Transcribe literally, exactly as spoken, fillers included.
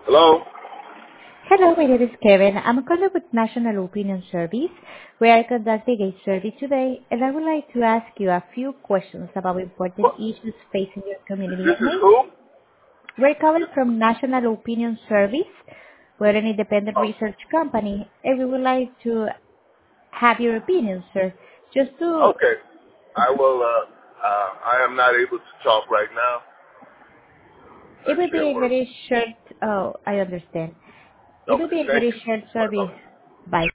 Hello? Hello, my name is Kevin. I'm calling with National Opinion Service. We are conducting a survey today, and I would like to ask you a few questions about important What? issues facing your community. This is Okay? who? We're calling from National Opinion Service. We're an independent Oh, research company, and we would like to have your opinion, sir. Just to, okay. I will, uh, uh, I am not able to talk right now. it will Actually be at a work. very short, oh, I understand. It will Okay, be a thank very you. short Bye-bye. survey. Bye.